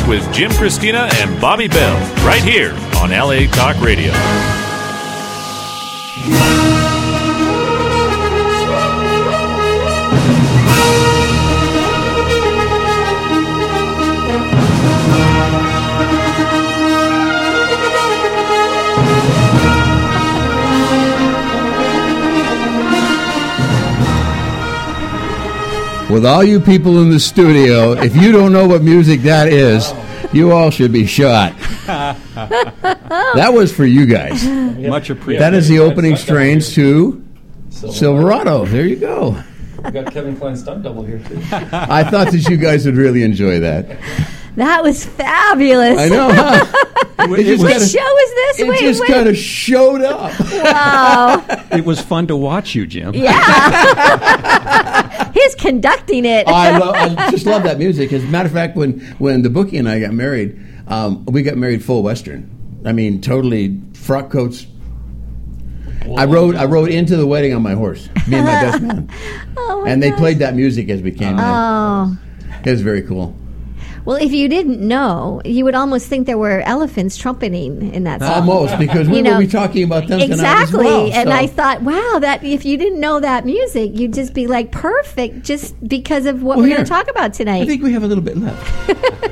with Jim Christina and Bobby Bell, right here on LA Talk Radio. With all you people in the studio, if you don't know what music that is, you all should be shot. That was for you guys. Much appreciated. That is the opening strains to Silverado. There you go. We got Kevin Klein's stunt double here, too. I thought that you guys would really enjoy that. That was fabulous. I know, huh? What show is this? It just kind of showed up. Wow. It was fun to watch you, Jim. Yeah. He's conducting it. I just love that music. As a matter of fact, when the bookie and I got married, we got married full Western. I mean, totally frock coats. I rode into the wedding on my horse, me and my best man. And they played that music as we came in. It was very cool. Well, if you didn't know, you would almost think there were elephants trumpeting in that song. Almost, because we will be talking about them tonight as well. Exactly, and I thought, wow, that if you didn't know that music, you'd just be like perfect just because of what we're going to talk about tonight. I think we have a little bit left.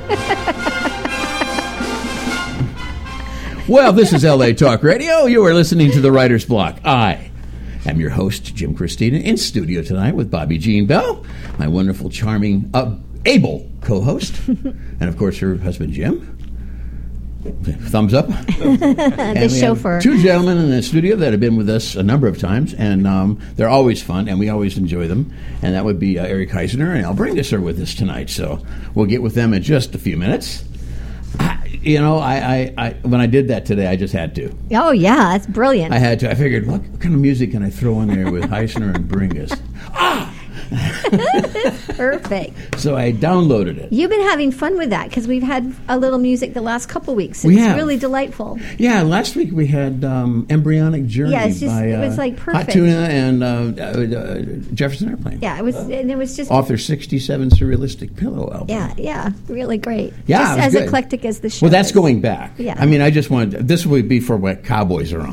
Well, this is LA Talk Radio. You are listening to The Writer's Block. I am your host, Jim Christina, in studio tonight with Bobby Jean Bell, my wonderful, charming, able co-host, and of course her husband Jim. Thumbs up. The chauffeur. Two gentlemen in the studio that have been with us a number of times, and they're always fun, and we always enjoy them. And that would be Eric Heisner and Al Bringus are with us tonight, so we'll get with them in just a few minutes. I when I did that today, I just had to. Oh yeah, that's brilliant. I had to. I figured, what kind of music can I throw in there with Heisner and Bringus? Perfect. So I downloaded it. You've been having fun with that because we've had a little music the last couple weeks. It's really delightful. Yeah, last week we had Embryonic Journey by it was like perfect. Hot Tuna and Jefferson Airplane. Yeah, it was just off their 67 Surrealistic Pillow album. Yeah, really great. Yeah, just as good. Eclectic as the show. Well, that's going back. Yeah. I mean, I just wanted this would be for what Cowboys are on.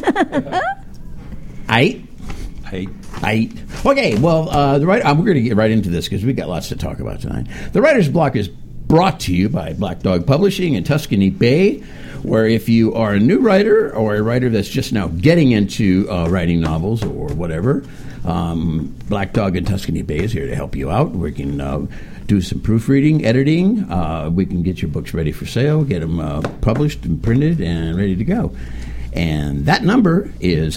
Aight. Okay, well, we're going to get right into this because we got lots to talk about tonight. The Writer's Block is brought to you by Black Dog Publishing in Tuscany Bay, where if you are a new writer or a writer that's just now getting into writing novels or whatever, Black Dog in Tuscany Bay is here to help you out. We can do some proofreading, editing. We can get your books ready for sale, get them published and printed and ready to go. And that number is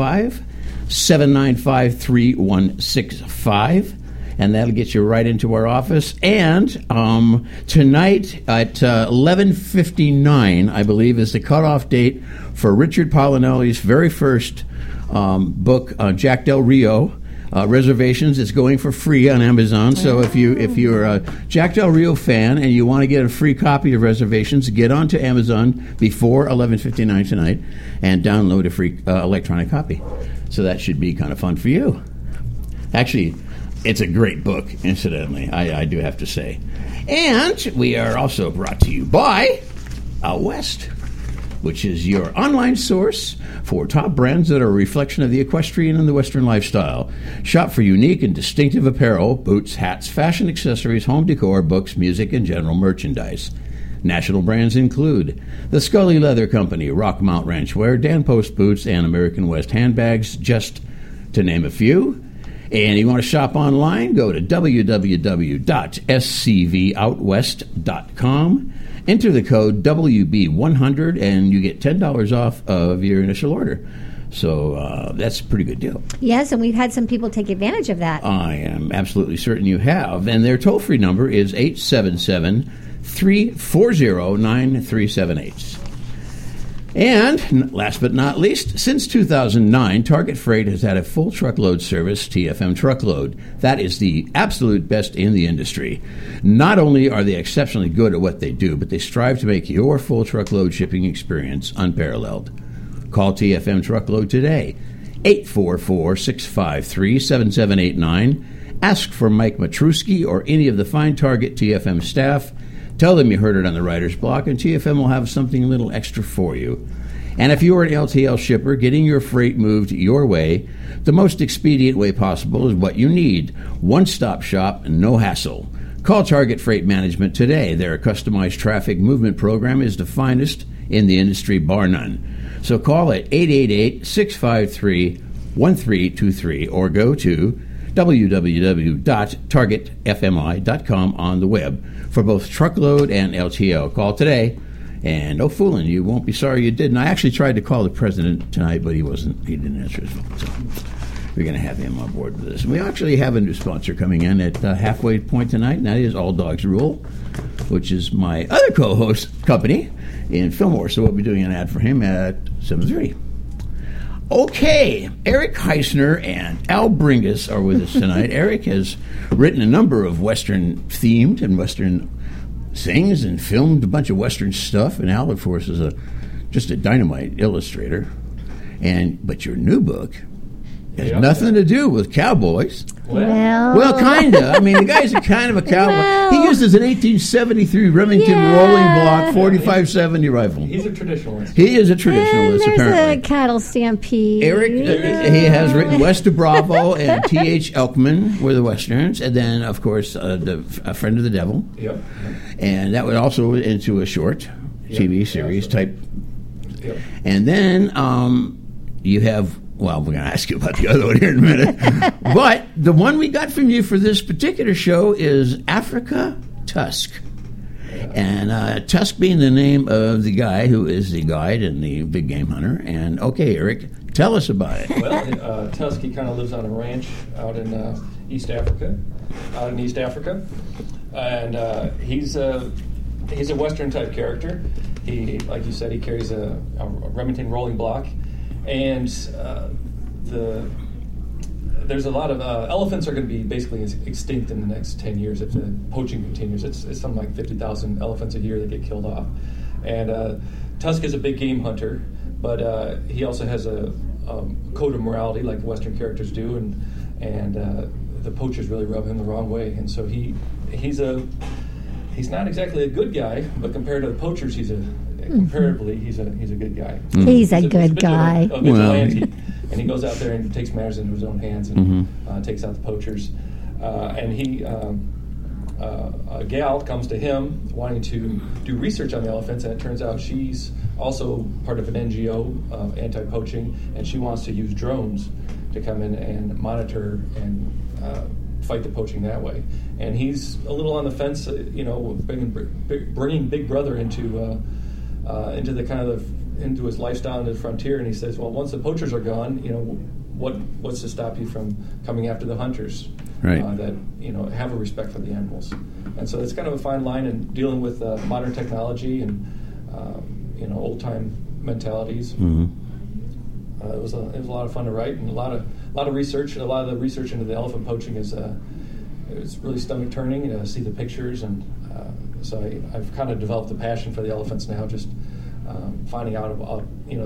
805-795-3165, and that'll get you right into our office. And tonight at 11:59, I believe, is the cutoff date for Richard Polinelli's very first book, Jack Del Rio. Reservations is going for free on Amazon. So if you're a Jack Del Rio fan and you want to get a free copy of Reservations, get onto Amazon before 11:59 tonight and download a free electronic copy. So that should be kind of fun for you. Actually, it's a great book, incidentally, I do have to say. And we are also brought to you by Out West, which is your online source for top brands that are a reflection of the equestrian and the Western lifestyle. Shop for unique and distinctive apparel, boots, hats, fashion accessories, home decor, books, music, and general merchandise. National brands include the Scully Leather Company, Rockmount Ranchwear, Dan Post Boots, and American West Handbags, just to name a few. And you want to shop online, go to www.scvoutwest.com. Enter the code WB100 and you get $10 off of your initial order. So that's a pretty good deal. Yes, and we've had some people take advantage of that. I am absolutely certain you have. And their toll-free number is 877-340-9378. And last but not least, since 2009, Target Freight has had a full truckload service, TFM Truckload. That is the absolute best in the industry. Not only are they exceptionally good at what they do, but they strive to make your full truckload shipping experience unparalleled. Call TFM Truckload today, 844-653-7789. Ask for Mike Matruski or any of the fine Target TFM staff. Tell them you heard it on the Writer's Block, and TFM will have something a little extra for you. And if you're an LTL shipper, getting your freight moved your way, the most expedient way possible is what you need. One-stop shop, no hassle. Call Target Freight Management today. Their customized traffic movement program is the finest in the industry, bar none. So call at 888-653-1323 or go to www.targetfmi.com on the web for both truckload and LTL. Call today. And no fooling, you won't be sorry you did. And I actually tried to call the president tonight, but he didn't answer his phone. So we're going to have him on board with this. And we actually have a new sponsor coming in at halfway point tonight, and that is All Dogs Rule, which is my other co-host company in Fillmore. So we'll be doing an ad for him at 7:30. Okay, Eric Heisner and Al Bringus are with us tonight. Eric has written a number of Western-themed and Western sings and filmed a bunch of Western stuff, and Al, of course, is just a dynamite illustrator. But your new book has nothing to do with cowboys. Well, kind of. I mean, the guy's kind of a cowboy. Well, he uses an 1873 Remington rolling block 45-70 rifle. He's a traditionalist. He is a traditionalist, there's apparently. a cattle stampede. Eric, he has written West of Bravo and T.H. Elkman were the Westerns, and then, of course, A Friend of the Devil. Yep. And that was also into a short TV series type. Yep. And then you have, well, we're going to ask you about the other one here in a minute. But the one we got from you for this particular show is Africa Tusk. And Tusk being the name of the guy who is the guide and the big game hunter. And, okay, Eric, tell us about it. Well, Tusk, he kind of lives on a ranch out in East Africa. And he's a Western-type character. He, like you said, he carries a Remington rolling block. And there's a lot of elephants are going to be basically extinct in the next 10 years if the poaching continues. It's something like 50,000 elephants a year that get killed off. And Tusk is a big game hunter, but he also has a code of morality like Western characters do, and the poachers really rub him the wrong way. And so he's not exactly a good guy, but compared to the poachers, comparatively, he's a good guy. He's a good guy. A vigilante. And he goes out there and takes matters into his own hands and takes out the poachers. And a gal comes to him wanting to do research on the elephants, and it turns out she's also part of an NGO, anti-poaching, and she wants to use drones to come in and monitor and fight the poaching that way. And he's a little on the fence, bringing Big Brother into the kind of into his lifestyle and his frontier. And he says, well, once the poachers are gone, what's to stop you from coming after the hunters? Right. That have a respect for the animals. And so it's kind of a fine line in dealing with modern technology and old time mentalities. Mm-hmm. It was a lot of fun to write, and a lot of research. A lot of the research into the elephant poaching is it's really stomach turning to see the pictures, and so I've kind of developed a passion for the elephants now. Just finding out about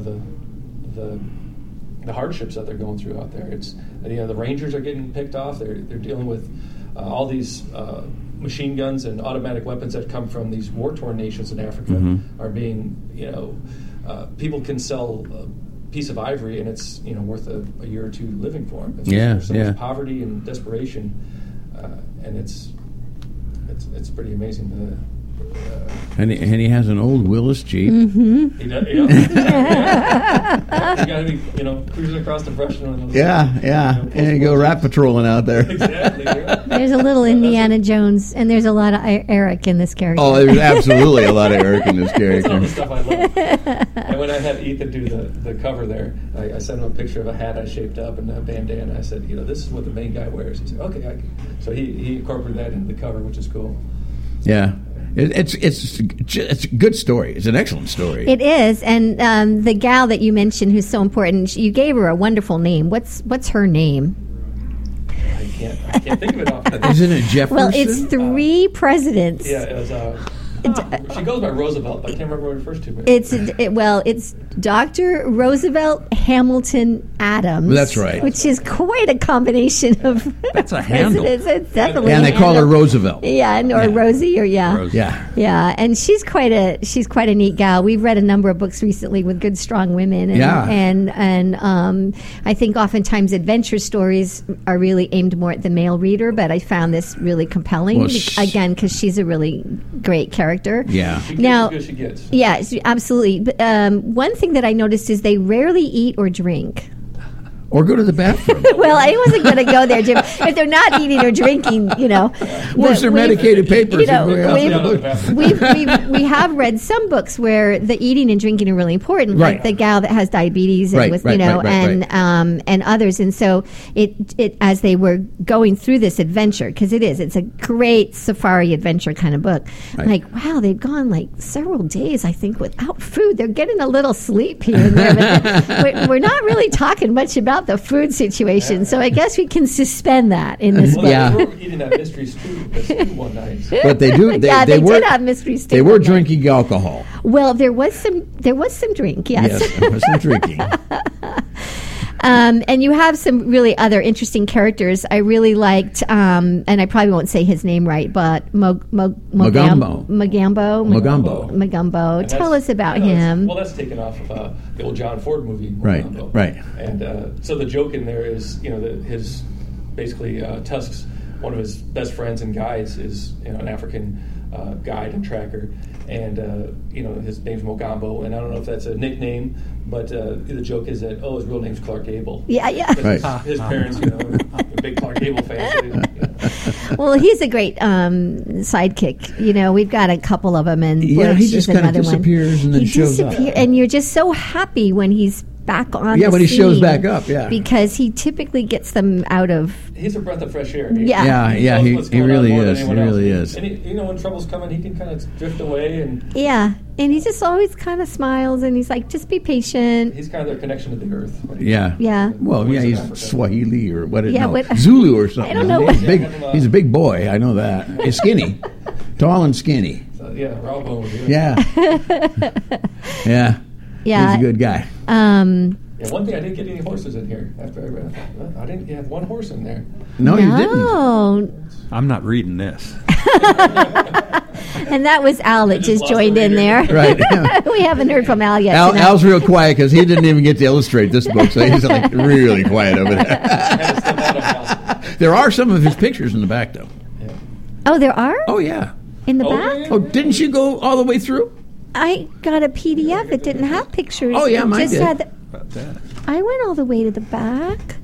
the hardships that they're going through out there. It's the rangers are getting picked off. They're dealing with all these machine guns and automatic weapons that come from these war-torn nations in Africa are being people can sell a piece of ivory and it's worth a year or two living for them. There's so much poverty and desperation, and it's pretty amazing. And he has an old Willis Jeep. Mm-hmm. He does, you got to be, cruising across the brush. And you go rat patrolling out there. Exactly. Yeah. There's a little Indiana Jones, and there's a lot of Eric in this character. Oh, there's absolutely a lot of Eric in this character. That's all the stuff I love. And when I had Ethan do the cover there, I sent him a picture of a hat I shaped up and a bandana. I said, this is what the main guy wears. He said, okay. So he incorporated that into the cover, which is cool. Yeah. It's a good story. It's an excellent story. It is, and the gal that you mentioned, who's so important, you gave her a wonderful name. What's her name? I can't think of it off. Isn't it Jefferson? Well, it's three presidents. Yeah, it was. She goes by Roosevelt, but I can't remember what it refers to. It's Dr. Roosevelt Hamilton Adams. That's right. Which is quite a combination of. That's a handle. It's definitely. And they call her Roosevelt. Yeah, or Rosie, or Rosie. Yeah, and she's quite a neat gal. We've read a number of books recently with good, strong women, and I think oftentimes adventure stories are really aimed more at the male reader. But I found this really compelling again because she's a really great character. Yeah. She gets Now, as good as she gets. yeah, absolutely. But, one thing that I noticed is they rarely eat or drink. Or go to the bathroom. Well, I wasn't going to go there, Jim. If they're not eating or drinking, Where's their medicated papers? We have read some books where the eating and drinking are really important, Right. like the gal that has diabetes and others. And so it as they were going through this adventure, because it's a great safari adventure kind of book. Right. Like, wow, they've gone like several days, I think, without food. They're getting a little sleep here and there, but we're not really talking much about the food situation, so I guess we can suspend that in this book. They were eating that mystery stew one night. But they do. They did have mystery stew. They were drinking alcohol. Well, there was some drink. Yes, there was some drinking. And you have some really other interesting characters. I really liked, and I probably won't say his name right, but Mogambo. Tell us about him. Well, that's taken off of the old John Ford movie. Mogambo. Right. And so the joke in there is, his basically Tusk's one of his best friends and guides is an African guide and tracker, and his name's Mogambo, and I don't know if that's a nickname, but the joke is that his real name's Clark Gable. Yeah. Right. His parents, are big Clark Gable fans. Well, he's a great sidekick. We've got a couple of them, and Butch he just kind of disappears and then shows up. And you're just so happy when he's back on. Yeah, when he shows back up. Yeah, because he typically gets them out of. He's a breath of fresh air. He really is. He really is. And when trouble's coming, he can kind of drift away and he just always kind of smiles, and he's like, just be patient. He's kind of their connection to the earth. Yeah. Well, he's Swahili or what? Yeah, Zulu or something. I don't know. He's a big boy. I know that. He's skinny, tall and skinny. So, raw bone. Yeah. He's a good guy. One thing, I didn't get any horses in here. After I read, I didn't have one horse in there. No, you didn't. I'm not reading this. And that was Al that just joined in there. Right. We haven't heard from Al yet. Al's real quiet because he didn't even get to illustrate this book, so he's like really quiet over there. There are some of his pictures in the back, though. Yeah. Oh, there are? Oh, yeah. In the back? Yeah. Oh, didn't you go all the way through? I got a PDF. It didn't have pictures. Oh, yeah, mine did. I went all the way to the back.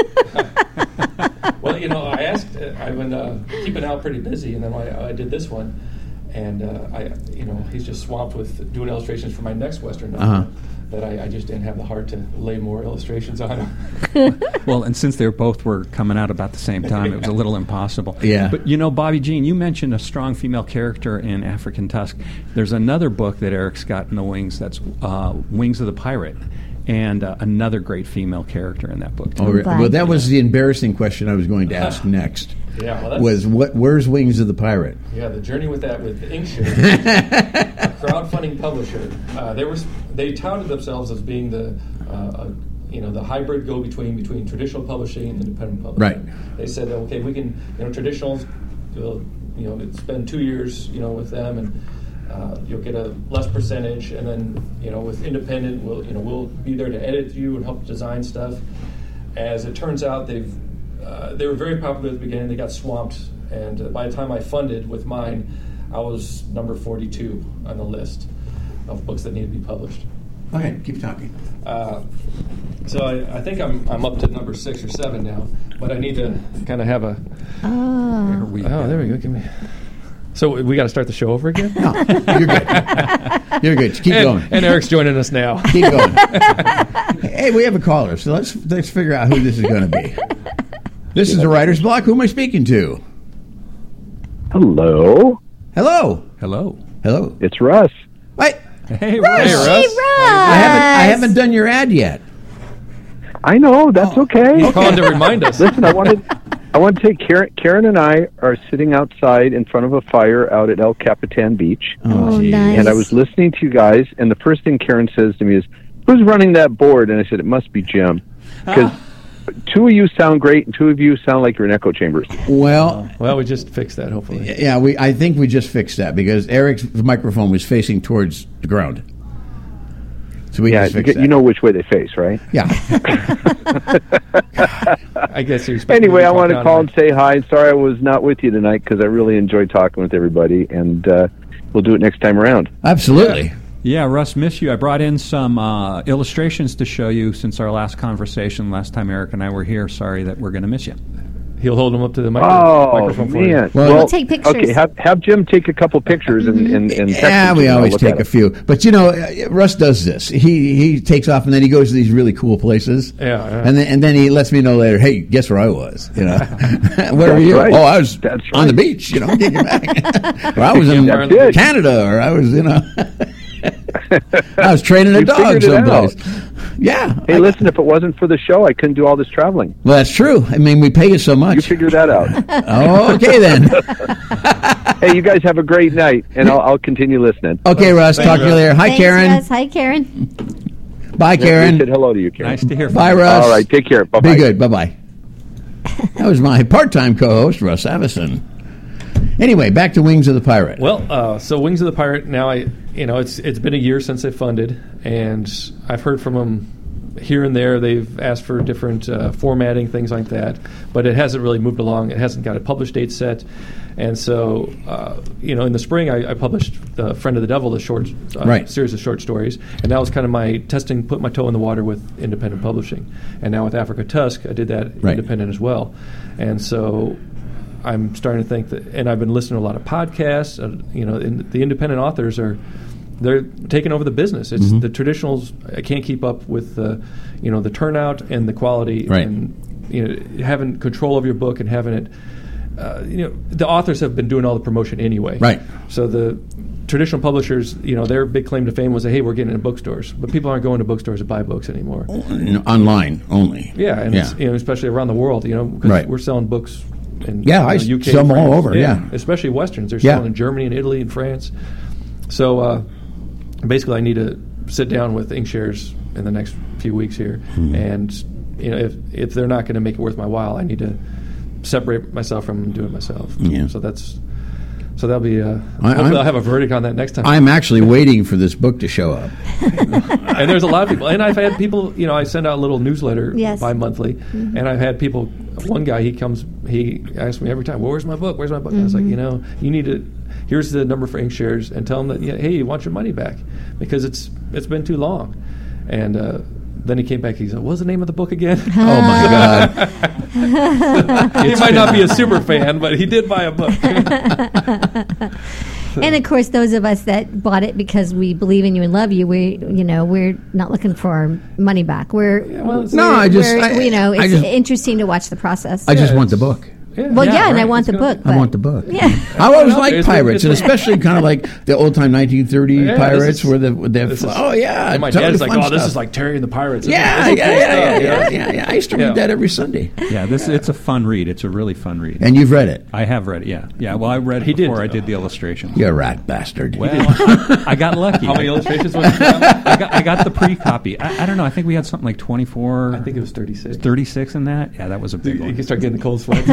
Well, I asked. I've been keeping Al pretty busy, and then I did this one, and he's just swamped with doing illustrations for my next Western novel. That I just didn't have the heart to lay more illustrations on him. Well, and since they both were coming out about the same time, it was a little impossible. Yeah. But Bobby Jean, you mentioned a strong female character in African Tusk. There's another book that Eric's got in the wings that's Wings of the Pirate. And another great female character in that book, too. Well, that was the embarrassing question I was going to ask next. Yeah, where's Wings of the Pirate? Yeah, the journey with Inkshare, a crowdfunding publisher. They touted themselves as being the hybrid go-between traditional publishing and independent publishing. Right. They said, okay, we can traditionals, spend 2 years with them and. You'll get a less percentage, and then with independent, we'll be there to edit you and help design stuff. As it turns out, they were very popular at the beginning. They got swamped, and by the time I funded with mine, I was number 42 on the list of books that need to be published. Okay, keep talking. So I think I'm up to number 6 or 7 now, but I need to kind of have a. Oh, there we go. Give me. So we got to start the show over again? No, you're good. You're good. Keep going. And Eric's joining us now. Keep going. Hey, we have a caller, so let's figure out who this is going to be. This is the Writer's Block. Who am I speaking to? Hello. Hello. Hello. Hello. It's Russ. Wait. Hey, Russ. Russ. Hey, Russ. I haven't done your ad yet. I know. That's okay. Calling to remind us. Listen, I wanted I want to say Karen and I are sitting outside in front of a fire out at El Capitan Beach. Oh, nice. And I was listening to you guys, and the first thing Karen says to me is, "Who's running that board?" And I said, "It must be Jim." Because two of you sound great, and two of you sound like you're in echo chambers. Well, we just fixed that, hopefully. Yeah, I think we just fixed that because Eric's microphone was facing towards the ground. So we just fixed that. You know which way they face, right? Yeah. I guess you're anyway, I want to call and say hi. Sorry I was not with you tonight because I really enjoyed talking with everybody, and we'll do it next time around. Absolutely. Yeah, Russ, miss you. I brought in some illustrations to show you since our last conversation, last time Eric and I were here. Sorry that we're going to miss you. He'll hold them up to the microphone for you. Well, we'll take pictures. Okay, have Jim take a couple pictures and text them we always take a few. But, Russ does this. He takes off, and then he goes to these really cool places. Yeah. And then he lets me know later, hey, guess where I was? Where were you? Right. Oh, I was on the beach, Or I was in Canada, or I was, I was training a dog someplace. Yeah. Hey, listen, if it wasn't for the show, I couldn't do all this traveling. Well, that's true. I mean, we pay you so much. You figure that out. Okay, then. Hey, you guys have a great night, and I'll continue listening. Okay, Russ. Talk to you later. Hi, Karen. Russ. Hi, Karen. Bye, Karen. Said hello to you, Karen. Nice to hear from you. Bye, Russ. All right, take care. Bye-bye. Be good. Bye-bye. That was my part-time co-host, Russ Avison. Anyway, back to Wings of the Pirate. Well, so Wings of the Pirate, now it's been a year since they funded, and I've heard from them here and there. They've asked for different formatting, things like that, but it hasn't really moved along. It hasn't got a published date set. And so, in the spring, I published The Friend of the Devil, the short series of short stories, and that was kind of my testing, put my toe in the water with independent publishing. And now with Africa Tusk, I did that independent as well. And so I'm starting to think that, and I've been listening to a lot of podcasts. And the independent authors they're taking over the business. It's the traditionals. I can't keep up with the turnout and the quality, and having control of your book and having it. The authors have been doing all the promotion anyway. Right. So the traditional publishers, their big claim to fame was, hey, we're getting in bookstores, but people aren't going to bookstores to buy books anymore. Online only. Yeah, and it's, especially around the world, because we're selling books. In, I UK, sell them all over. Especially Westerns. They're selling in Germany and Italy and France. So basically, I need to sit down with Inkshares in the next few weeks here, and if they're not going to make it worth my while, I need to separate myself from doing it myself. Yeah. So that'll be. Hopefully, I'll have a verdict on that next time. I'm actually waiting for this book to show up. And there's a lot of people, and I've had people. I send out a little newsletter bi-monthly, and I've had people. One guy, he asks me every time, "Well, where's my book? Where's my book?" And I was like, you need to. Here's the number for Inkshares, and tell them that hey, you want your money back because it's been too long. And then he came back. He said, "What's the name of the book again?" Oh my God! He might not be a super fan, but he did buy a book. And of course, those of us that bought it because we believe in you and love you, we're not looking for our money back. It's interesting to watch the process. I just want the book. And I want the book. I want the book. Yeah. I always like pirates, and especially kind of like the old time 1930 pirates, where my dad's like, "Oh, this is like Terry and the Pirates." Yeah. I used to read that every Sunday. Yeah, it's a fun read. It's a really fun read. And you've read it? I have read it. Yeah. Well, I read it before I did the illustrations. You're a rat bastard. Well, I got lucky. How many illustrations was it? I got the pre-copy. I don't know. I think we had something like 24. I think it was 36. 36 in that. Yeah, that was a big one. You can start getting the cold sweats.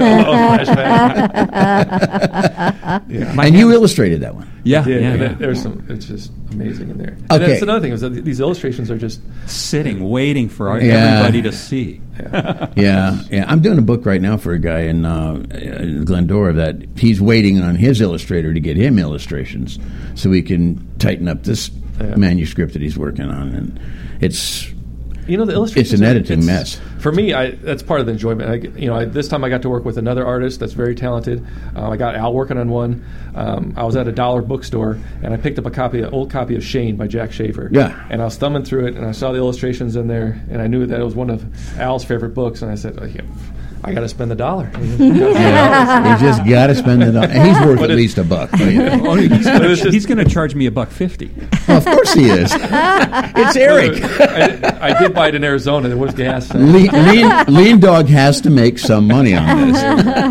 And you illustrated that one. Yeah. There's some. It's just amazing in there. Okay. And that's another thing is that these illustrations are just sitting, waiting for everybody to see. Yeah. I'm doing a book right now for a guy in Glendora that he's waiting on his illustrator to get him illustrations so he can tighten up this manuscript that he's working on, and it's. The illustrations. It's an editing mess. For me, that's part of the enjoyment. This time I got to work with another artist that's very talented. I got Al working on one. I was at a dollar bookstore and I picked up an old copy of Shane by Jack Schaefer. Yeah. And I was thumbing through it and I saw the illustrations in there and I knew that it was one of Al's favorite books and I said, I got to spend the dollar. You just got to spend the dollar. And he's worth at least $1. He's going to charge me $1.50. Well, of course he is. It's Eric. I did buy it in Arizona. There was gas. Lean Dog has to make some money on this.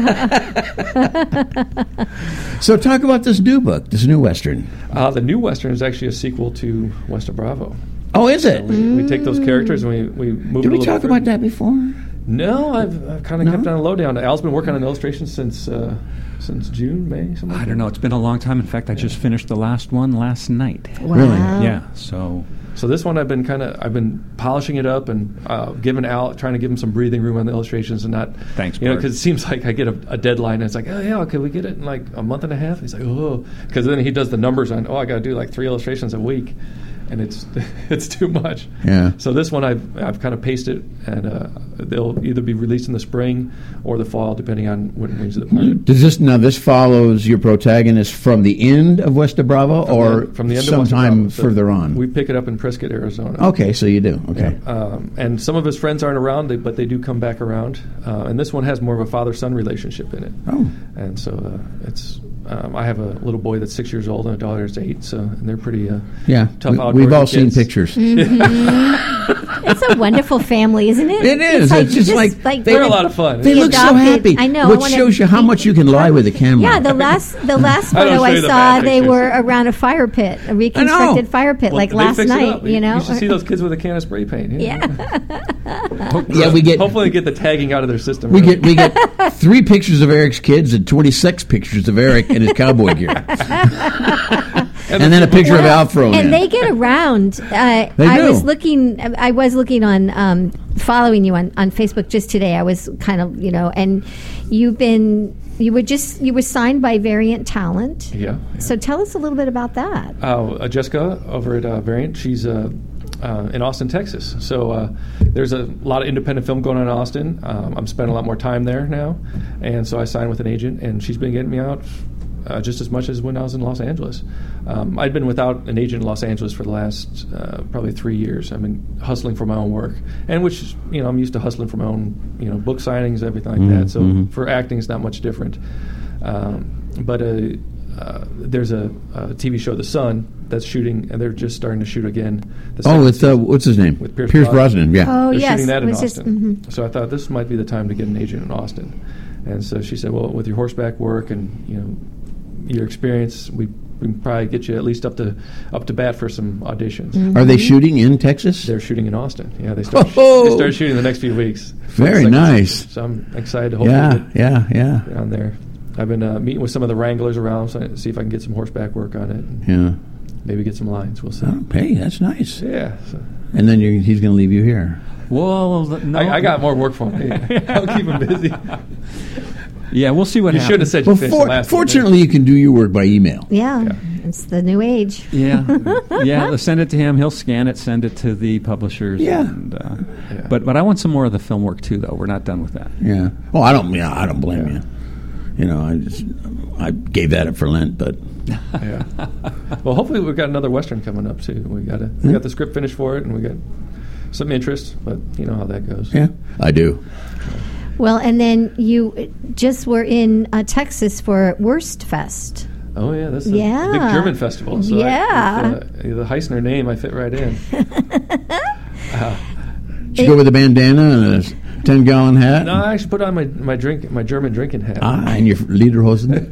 So talk about this new book, this new Western. The new Western is actually a sequel to West of Bravo. Oh, is it? We take those characters and we move Did it a we talk further. about that before? No, I've kind of kept on a lowdown. Al's been working on illustrations since June, May, something like I don't know. It's been a long time. In fact, I just finished the last one last night. Wow. Really? Yeah. So this one I've been polishing it up and giving Al, trying to give him some breathing room on the illustrations and not. Thanks, you know, Bert. because it seems like I get a deadline and it's like, oh yeah, can we get it in like a month and a half? He's like, oh, because then he does the numbers on, I got to do like 3 illustrations a week. And it's too much. Yeah. So this one I've kind of paced it, and they'll either be released in the spring or the fall, depending on when Wings of the Pirate. Does this follows your protagonist from the end of West of Bravo, or from the end of West of sometime Bravo. So further on? We pick it up in Prescott, Arizona. Okay, so you do. Okay. And some of his friends aren't around, but they do come back around. And this one has more of a father-son relationship in it. Oh. And so it's. I have a little boy that's 6 years old and a daughter that's 8, and they're pretty tough outdoorsy We've all seen kids. pictures. It's a wonderful family, isn't it? It is. It's just like they're a lot of fun. They look so adopted. happy. I know. Which shows you how much you can lie with a camera. Yeah, the last photo show I you the saw, bad they pictures. were around a fire pit, a reconstructed fire pit, Well, like they last fix it night. up. You know, You should see those kids with a can of spray paint. Yeah. Yeah, we get Hopefully, get the tagging out of their system. we get 3 pictures of Eric's kids and 26 pictures of Eric in his cowboy gear, and then a picture of Al thrown in. And they get around. I do. was looking on following you on Facebook just today. I was kind of and you were signed by Variant Talent. Yeah. So tell us a little bit about that. Jessica over at Variant, she's in Austin, Texas. So there's a lot of independent film going on in Austin. I'm spending a lot more time there now, and so I signed with an agent, and she's been getting me out just as much as when I was in Los Angeles. I'd been without an agent in Los Angeles for the last probably 3 years. I've been hustling for my own work, and which I'm used to hustling for my own book signings, everything like that. So for acting, it's not much different. But there's a TV show, The Sun, that's shooting, and they're just starting to shoot again. With what's his name? With Pierce Brosnan. Yeah. Oh, They're yes. shooting that in It was just- Austin. So I thought this might be the time to get an agent in Austin. And so she said, well, with your horseback work and your experience, we can probably get you at least up to bat for some auditions. Are they shooting in Texas? They're shooting in Austin. Yeah, they start shooting in the next few weeks. Very Second nice. season. So I'm excited to hopefully Yeah. get down there. I've been meeting with some of the wranglers around, so see if I can get some horseback work on it. Yeah. Maybe get some lines. We'll see. Oh, hey, that's nice. Yeah. So. And then he's going to leave you here. Well, no. I got more work for him. I'll keep him busy. Yeah, we'll see what You happens. should have said you finished the last one. Fortunately, you can do your work by email. Yeah, it's the new age. Yeah, send it to him. He'll scan it, send it to the publishers. Yeah. And, But I want some more of the film work too, though. We're not done with that. Yeah. Well, I don't blame you. I gave that up for Lent, but Yeah. Well, hopefully we've got another Western coming up too. We got the script finished for it, and we got some interest, but you know how that goes. yeah, I do. Well, and then you just were in Texas for Wurst Fest. Oh yeah, that's a Yeah. big German festival. So Yeah. the Heisner name, I fit right in. Did you go with a bandana and a 10-gallon hat? No, I actually put on my German drinking hat. And your lederhosen.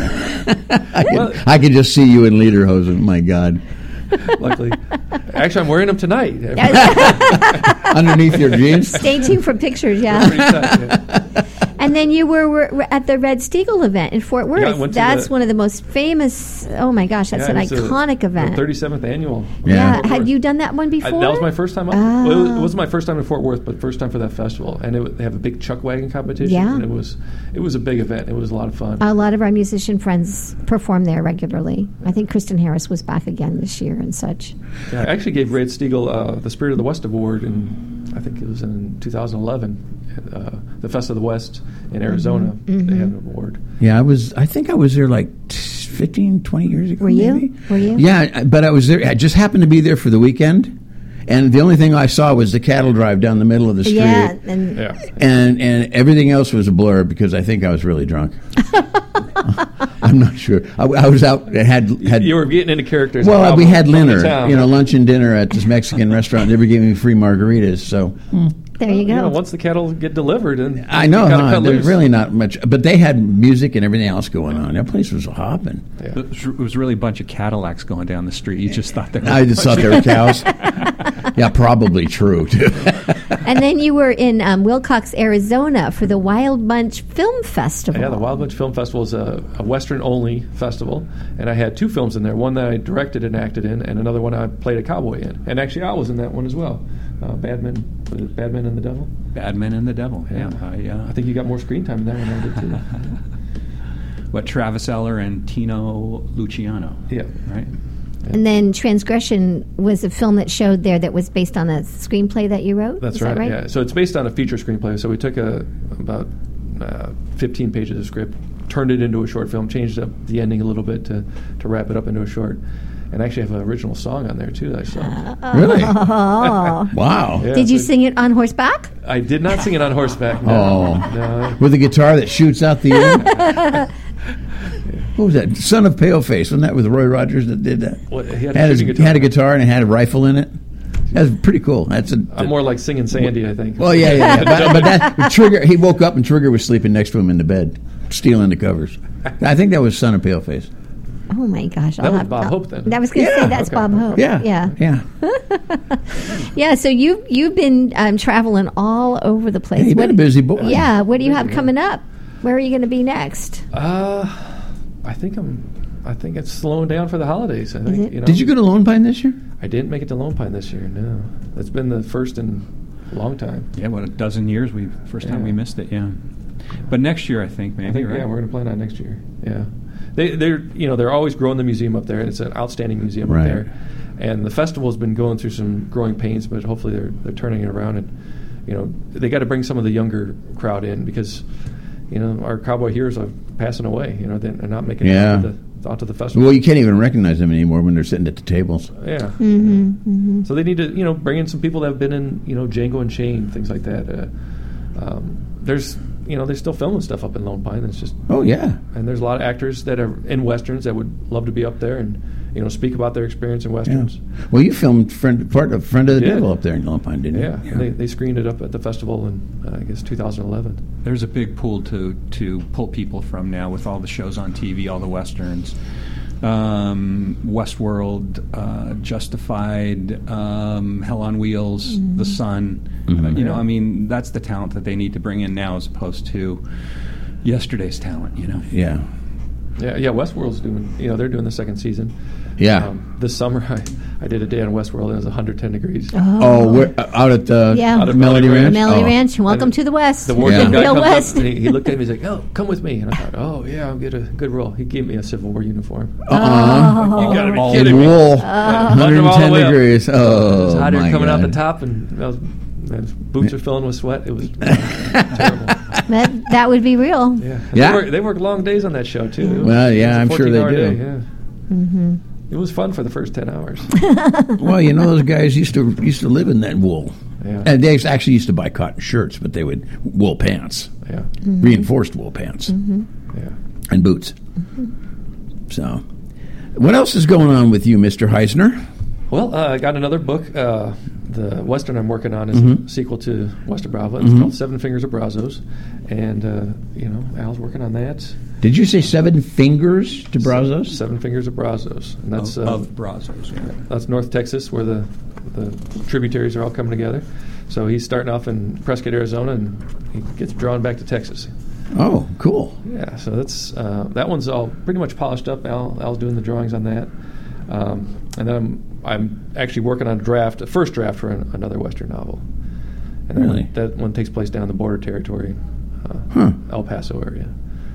I can just see you in lederhosen. My God, Luckily, actually, I'm wearing them tonight. underneath your jeans. Stay tuned for pictures, yeah. Pretty tight, yeah. And then you were at the Red Steagle event in Fort Worth. Yeah, I went to That's the- one of the most famous. Oh my gosh, that's an Yeah, it's iconic event. The 37th annual. Yeah. Fort Had Worth. you done that one before? That was my first time. Oh. Well, it wasn't my first time in Fort Worth, but first time for that festival. And they have a big chuck wagon competition. Yeah. And it was a big event. It was a lot of fun. A lot of our musician friends perform there regularly. I think Kristen Harris was back again this year and such. Yeah, I actually gave Red Steagle the Spirit of the West Award I think it was in 2011 at the Fest of the West in Arizona. Mm-hmm. They had an award. Yeah, I think I was there like 15, 20 years ago. Were you? maybe. Were you? Yeah, but I was there. I just happened to be there for the weekend, And the only thing I saw was the cattle drive down the middle of the street. Yeah, and everything else was a blur because I think I was really drunk. I'm not sure. I was out. Had you were getting into characters. Well, we had dinner, lunch and dinner at this Mexican restaurant. They were giving me free margaritas. So there you go. Once the cattle get delivered, and I know there's really not much, but they had music and everything else going on. That place was hopping. Yeah. It was really a bunch of Cadillacs going down the street. You just thought they were. I just thought they were cows. Yeah, probably true too. And then you were in Wilcox, Arizona for the Wild Bunch Film Festival. Yeah, the Wild Bunch Film Festival is a Western-only festival, and I had 2 films in there, one that I directed and acted in, and another one I played a cowboy in. And actually, I was in that one as well. Bad Men and the Devil? Bad Men and the Devil, yeah. I think you got more screen time in that one than I did, too. What, Travis Eller and Tino Luciano? Yeah. Right? And then Transgression was a film that showed there that was based on a screenplay that you wrote? That's right, yeah. So it's based on a feature screenplay. So we took about 15 pages of script, turned it into a short film, changed up the ending a little bit to wrap it up into a short. And I actually have an original song on there, too, that I sung. Really? Oh. Wow. Yeah, did you sing it on horseback? I did not sing it on horseback, no. No. With a guitar that shoots out the air? What was that? Son of Paleface. Wasn't that with Roy Rogers that did that? Well, he had a guitar and it had a rifle in it. That's pretty cool. I'm more like Singing Sandy, I think. Well, yeah. but that Trigger, he woke up and Trigger was sleeping next to him in the bed, stealing the covers. I think that was Son of Paleface. Oh my gosh! That was Bob Hope then. I was going to say that's Bob Hope. Yeah. Yeah. So you've been traveling all over the place. Hey, you've been a busy boy. Yeah. What do you have coming up? Where are you going to be next? I think it's slowing down for the holidays. I think. Did you go to Lone Pine this year? I didn't make it to Lone Pine this year. No, it's been the first in a long time. Yeah, a dozen years. First time we missed it. Yeah, but next year I think maybe. Right? Yeah, we're going to plan on next year. Yeah. They're always growing the museum up there. It's an outstanding museum up there, and the festival's been going through some growing pains, but hopefully they're turning it around. And they got to bring some of the younger crowd in because our cowboy heroes are passing away. They're not making it out to the festival. Well, you can't even recognize them anymore when they're sitting at the tables. Yeah. Mm-hmm, mm-hmm. So they need to bring in some people that have been in Django Unchained, things like that. They're still filming stuff up in Lone Pine. It's just and there's a lot of actors that are in westerns that would love to be up there and speak about their experience in westerns. Yeah. Well, you filmed Friend of the Devil up there in Lone Pine, didn't you? Yeah. They screened it up at the festival in I guess 2011. There's a big pool to pull people from now with all the shows on TV, all the westerns. Westworld, Justified, Hell on Wheels, The Sun. Mm-hmm. That's the talent that they need to bring in now as opposed to yesterday's talent, Yeah. Yeah, Westworld's doing, they're doing the second season. Yeah. This summer, I did a day on Westworld, and it was 110 degrees. We're out at out of Melody Ranch? Melody Ranch. Welcome to the West. The wardrobe guy comes West. Up, and he looked at me, he's like, oh, come with me. And I thought, I'll get a good role. He gave me a Civil War uniform. You got to be kidding me. Wool. 110 degrees. Oh, it was hot air coming God. out the top, and his boots are filling with sweat. It was terrible. That would be real. Yeah. They work long days on that show, too. Well, I'm sure they do. Day, yeah. Mm-hmm. It was fun for the first 10 hours. Well, those guys used to live in that wool. Yeah. And they actually used to buy cotton shirts, but they would wool pants. Yeah. Mm-hmm. Reinforced wool pants. Mm-hmm. Yeah. And boots. Mm-hmm. So, what else is going on with you, Mr. Heisner? Well, I got another book. The Western I'm working on is a sequel to Western Bravo. It's called Seven Fingers of Brazos. And, Al's working on that. Did you say 7 fingers to Brazos? 7 Fingers of Brazos. And that's of Brazos, yeah. That's North Texas, where the tributaries are all coming together. So he's starting off in Prescott, Arizona, and he gets drawn back to Texas. Oh, cool. Yeah, so that's that one's all pretty much polished up. Al's doing the drawings on that. And then I'm actually working on a first draft for another Western novel. And really? That one takes place down the border territory, El Paso area.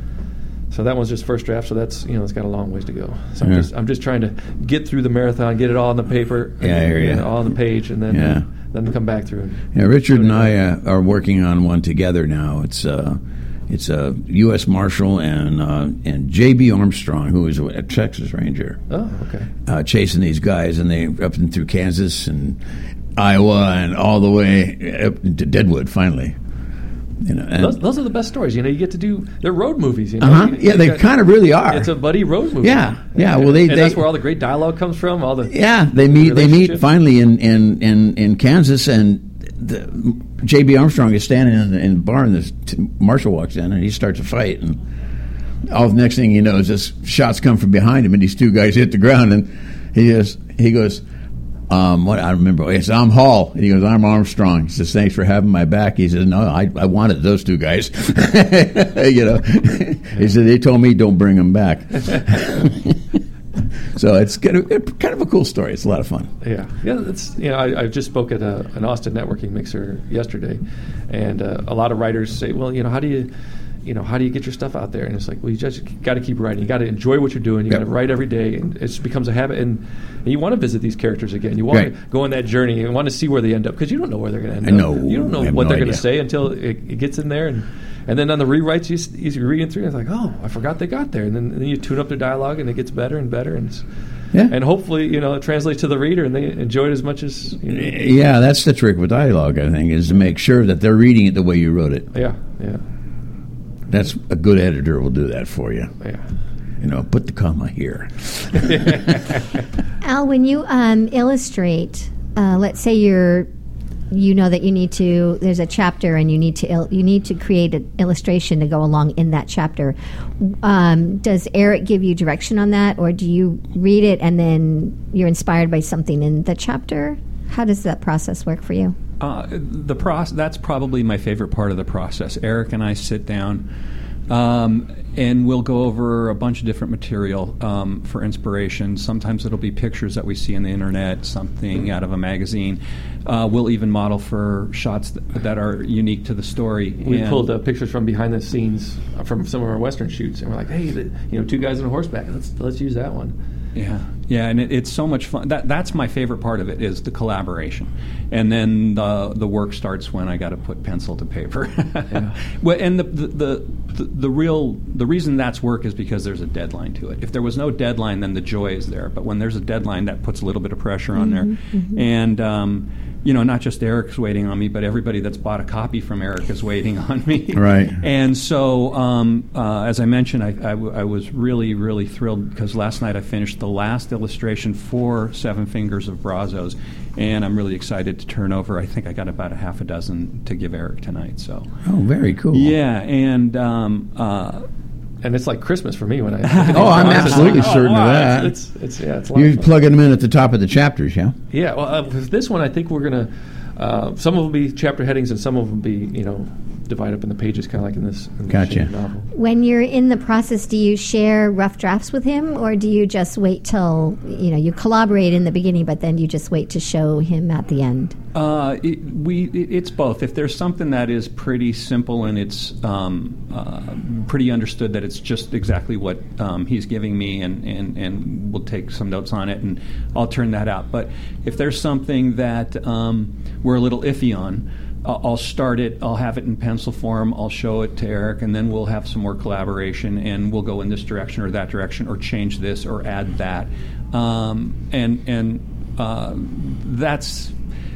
So that one's just first draft. So that's it's got a long ways to go. So I'm just trying to get through the marathon, get it all on the paper, I hear you. all on the page, and then come back through. Richard and I are working on one together now. It's a U.S. Marshal and J.B. Armstrong, who is a Texas Ranger. Oh, okay. Chasing these guys, and they up and through Kansas and Iowa and all the way up to Deadwood, finally. You know, and those are the best stories. You know, you get to do they're road movies. You know, yeah, they kind of really are. It's a buddy road movie. Yeah. Well, that's where all the great dialogue comes from. They meet finally in Kansas, and J.B. Armstrong is standing in the bar, and Marshall walks in, and he starts a fight, and all the next thing you know is this shots come from behind him, and these two guys hit the ground, and he goes. What I remember, he says, I'm Hall. And he goes, I'm Armstrong. He says, thanks for having my back. He says, no, I wanted those two guys. You know, he said, they told me don't bring them back. So it's kind of a cool story. It's a lot of fun. Yeah. It's I just spoke at an Austin networking mixer yesterday, and a lot of writers say, well, how do you get your stuff out there? And it's like, well, you just got to keep writing. You got to enjoy what you're doing. You got to write every day, and it becomes a habit. And you want to visit these characters again. You want to go on that journey. You want to see where they end up, because you don't know where they're going to end up. You don't know what they're going to say until it gets in there. And then on the rewrites, you're reading through, and it's like, oh, I forgot they got there. And then you tune up their dialogue, and it gets better and better. And hopefully, it translates to the reader, and they enjoy it as much as. Yeah, that's the trick with dialogue, I think, is to make sure that they're reading it the way you wrote it. Yeah. That's a good editor will do that for you. Yeah. Put the comma here. Al, when you illustrate, let's say that you need to. There's a chapter, and you need to create an illustration to go along in that chapter. Does Eric give you direction on that, or do you read it and then you're inspired by something in the chapter? How does that process work for you? That's probably my favorite part of the process. Eric and I sit down, and we'll go over a bunch of different material for inspiration. Sometimes it'll be pictures that we see on the internet, something out of a magazine. We'll even model for shots that are unique to the story. We pulled pictures from behind the scenes from some of our Western shoots, and we're like, hey, two guys on a horseback. Let's use that one. Yeah, and it's so much fun. That's my favorite part of it, is the collaboration, and then the work starts when I got to put pencil to paper. Well, and the reason that's work is because there's a deadline to it. If there was no deadline, then the joy is there. But when there's a deadline, that puts a little bit of pressure on there, and not just Eric's waiting on me, but everybody that's bought a copy from Eric is waiting on me. Right. And so, as I mentioned, I was really, really thrilled, because last night I finished the last illustration for Seven Fingers of Brazos, and I'm really excited to turn over. I think I got about a half a dozen to give Eric tonight. So. Oh, very cool. Yeah, and it's like Christmas for me when I. I'm absolutely certain of that. It's You're plugging them in at the top of the chapters, yeah. Yeah. Well, with this one, I think we're gonna. Some of them will be chapter headings, and some of them will be divide up in the pages, kind of like in this novel. When you're in the process, do you share rough drafts with him, or do you just wait till you collaborate in the beginning, but then you just wait to show him at the end? It's both. If there's something that is pretty simple and it's pretty understood that it's just exactly what he's giving me, and we'll take some notes on it, and I'll turn that out. But if there's something that we're a little iffy on, I'll start it, I'll have it in pencil form, I'll show it to Eric, and then we'll have some more collaboration, and we'll go in this direction or that direction, or change this or add that. That's...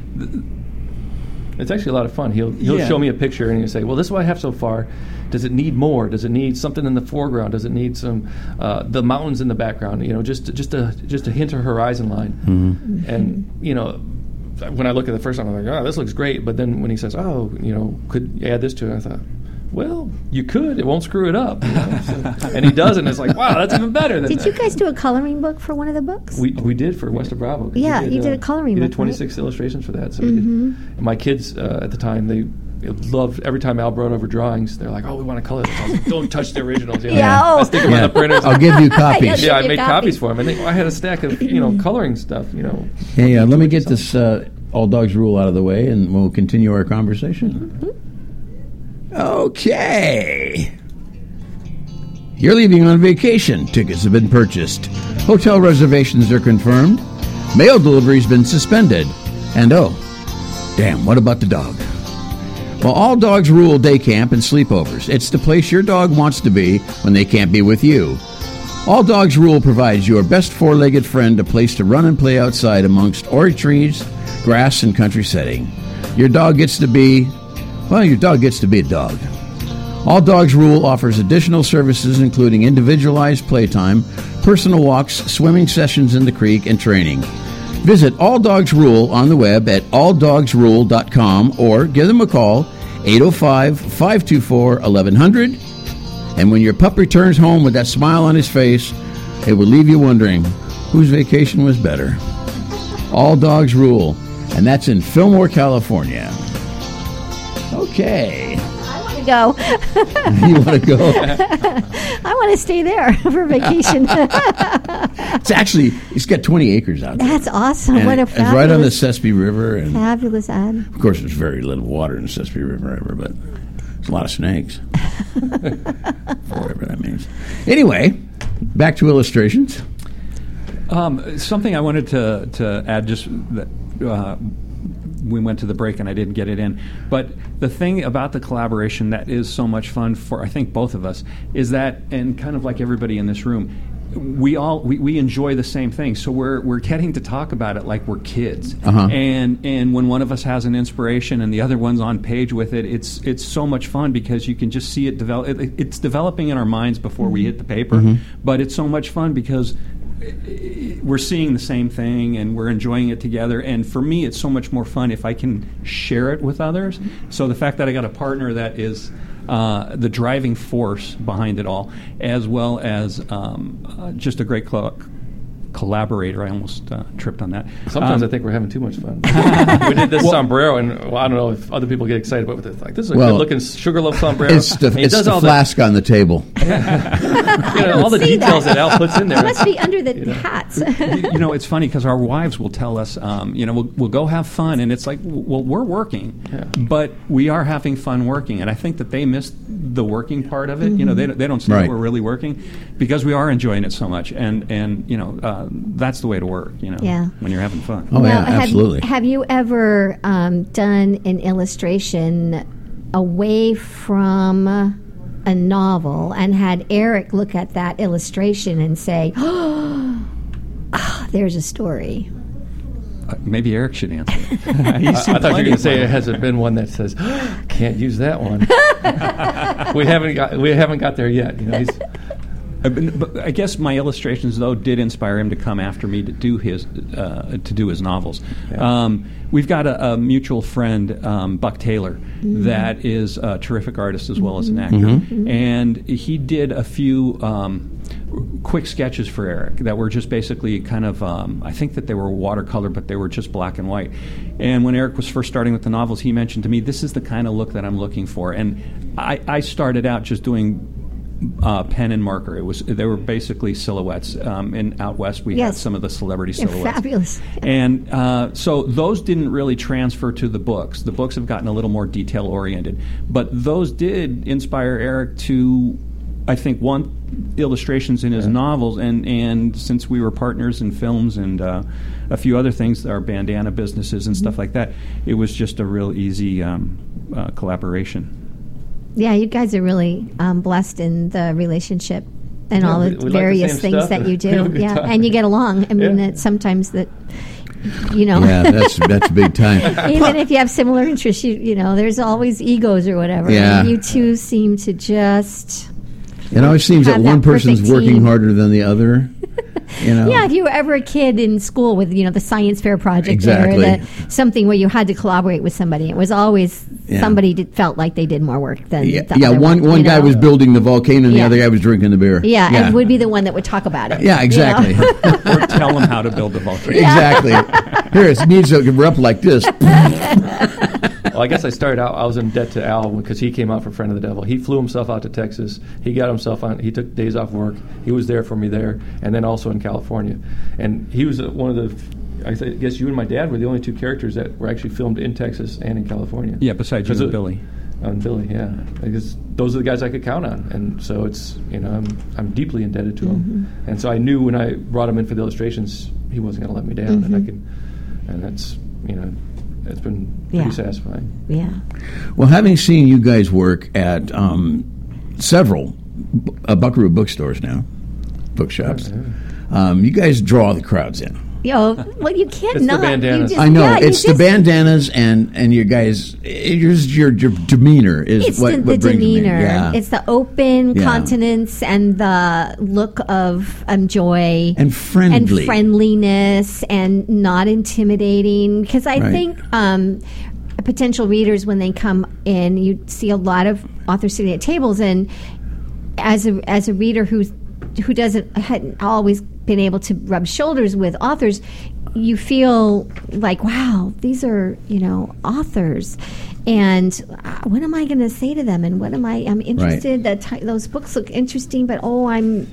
It's actually a lot of fun. He'll show me a picture, and he'll say, well, this is what I have so far. Does it need more? Does it need something in the foreground? Does it need some the mountains in the background? Just a hint of horizon line. Mm-hmm. And when I look at the first time, I'm like, oh, this looks great. But then when he says, oh, could you add this to it? I thought, well, you could. It won't screw it up. And he does, and it's like, wow, that's even better than Did you guys do a coloring book for one of the books? We did for West of Bravo. Yeah, you did a coloring book. We did 26 illustrations for that. So we did. My kids at the time, they loved every time Al brought over drawings. They're like, oh, we want to color this. I was like, don't touch the originals. I stick them on the printers. I'll give you copies. Yeah, I made copies for them. And I had a stack of coloring stuff. Hey, let me get this all dogs rule out of the way, and we'll continue our conversation. Mm-hmm. Okay. You're leaving on vacation. Tickets have been purchased. Hotel reservations are confirmed. Mail delivery's been suspended. And damn, what about the dog? Well, All Dogs Rule day camp and sleepovers. It's the place your dog wants to be when they can't be with you. All Dogs Rule provides your best four-legged friend a place to run and play outside amongst orange trees, grass, and country setting. Your dog gets to be a dog. All Dogs Rule offers additional services including individualized playtime, personal walks, swimming sessions in the creek, and training. Visit All Dogs Rule on the web at alldogsrule.com or give them a call, 805-524-1100. And when your pup returns home with that smile on his face, it will leave you wondering whose vacation was better. All Dogs Rule, and that's in Fillmore, California. Okay. I want to go. You want to go? I want to stay there for vacation. It's got 20 acres out there. That's awesome. And what a it's fabulous, right on the Sespe River. And fabulous ad. of course, there's very little water in the Sespe River ever, but there's a lot of snakes. Whatever that means. Anyway, back to illustrations. Something I wanted to add, just that we went to the break and I didn't get it in. But the thing about the collaboration that is so much fun for, I think, both of us, is that, and kind of like everybody in this room, we enjoy the same thing, so we're getting to talk about it like we're kids. And when one of us has an inspiration and the other one's on page with it, it's so much fun because you can just see it develop. It's developing in our minds before we hit the paper, but it's so much fun because we're seeing the same thing and we're enjoying it together. And for me, it's so much more fun if I can share it with others. So the fact that I got a partner that is the driving force behind it all, as well as just a great collaborator. I almost tripped on that. Sometimes I think we're having too much fun. We did this sombrero, and I don't know if other people get excited about this. Like, this is a good-looking Sugarloaf sombrero. It's the flask on the table. All the details that Al puts in there. It must be under the hats. It's funny because our wives will tell us, we'll go have fun, and it's like, well, we're working, but we are having fun working, and I think that they miss the working part of it. They don't see that we're really working because we are enjoying it so much, and that's the way to work, when you're having fun. Oh, now, absolutely. Have you ever done an illustration away from a novel and had Eric look at that illustration and say, there's a story? Maybe Eric should answer. I thought you were going to say, has it been one that says, can't use that one? we haven't got there yet. But I guess my illustrations, though, did inspire him to come after me to do his novels. Yeah. We've got a mutual friend, Buck Taylor, that is a terrific artist as well as an actor, and he did a few quick sketches for Eric that were just basically kind of, I think that they were watercolor, but they were just black and white. And when Eric was first starting with the novels, he mentioned to me, this is the kind of look that I'm looking for. And I started out just doing pen and marker. They were basically silhouettes. In out west, we had some of the celebrity silhouettes. They're fabulous. And so those didn't really transfer to the books. The books have gotten a little more detail oriented, but those did inspire Eric to, I think, want illustrations in his novels. And since we were partners in films and a few other things, our bandana businesses and stuff like that, it was just a real easy collaboration. Yeah, you guys are really blessed in the relationship and all the various things that you do. Yeah, and you get along. I mean, it's sometimes that, Yeah, that's big time. Even if you have similar interests, there's always egos or whatever. Yeah. And you two seem to just... It always seems that one person's working harder than the other. Yeah, if you were ever a kid in school with the science fair project or something where you had to collaborate with somebody, it was always somebody felt like they did more work than the other one guy was building the volcano and the other guy was drinking the beer. Yeah, and would be the one that would talk about it. Yeah, exactly. Or tell them how to build the volcano. Exactly. Here, it needs to erupt like this. Well, I guess I started out, I was in debt to Al because he came out for Friend of the Devil. He flew himself out to Texas. He got himself on, he took days off work. He was there for me there, and then also in California. And he was one of the, I guess you and my dad were the only two characters that were actually filmed in Texas and in California. Yeah, besides you and Billy. And Billy, yeah. Because those are the guys I could count on. And so it's, I'm deeply indebted to him. And so I knew when I brought him in for the illustrations, he wasn't going to let me down. And that's, it's been pretty satisfying. Yeah. Well, having seen you guys work at several Buckaroo bookstores now, bookshops. You guys draw the crowds in. Well, you can't It's not. the bandanas. I know it's the bandanas and you guys. Your demeanor is it's what the brings them in. demeanor. Yeah. It's the open Yeah. countenance and the look of joy And friendly. and friendliness and not intimidating. Because I Right. think potential readers, when they come in, you see a lot of authors sitting at tables, and as a reader who hadn't always been able to rub shoulders with authors, you feel like, wow, these are, authors. And what am I going to say to them? And I'm interested. Those books look interesting, but and